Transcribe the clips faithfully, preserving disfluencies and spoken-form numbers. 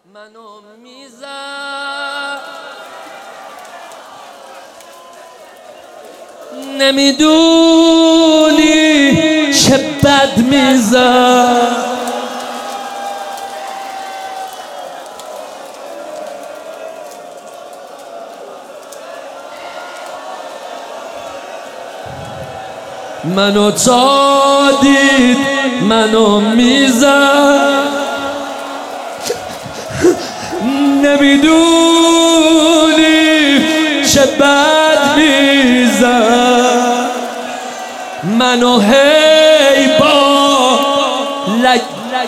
منو میزد نمیدونی چه بد میزد منو تا دید منو میزد نمیدونی چه بد میزد منو هی با لگ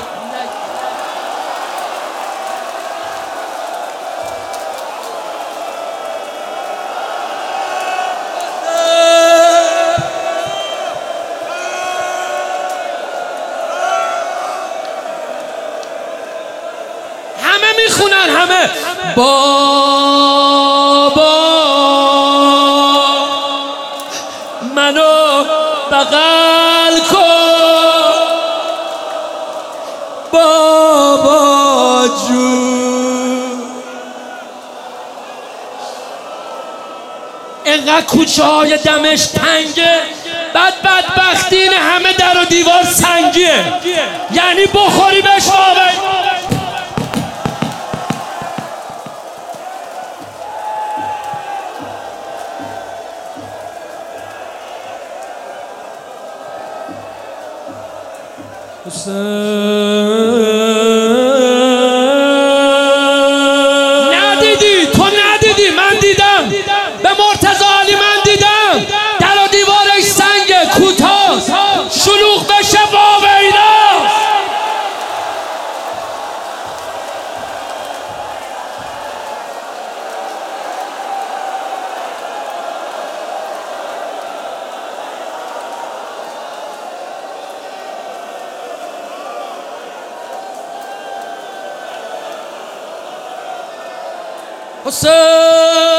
همه میخونن همه بابا منو بغل کن بابا جون اینقدر کوچه های دمش تنگه بعد بدبختی این همه در و دیوار سنگیه یعنی بخوری بهش آبه ندیدی تو ندیدی من دیدم به مرتضی علی من دیدم در و دیوارش سنگه کوتاه شلوغ بشه باب اینا حسین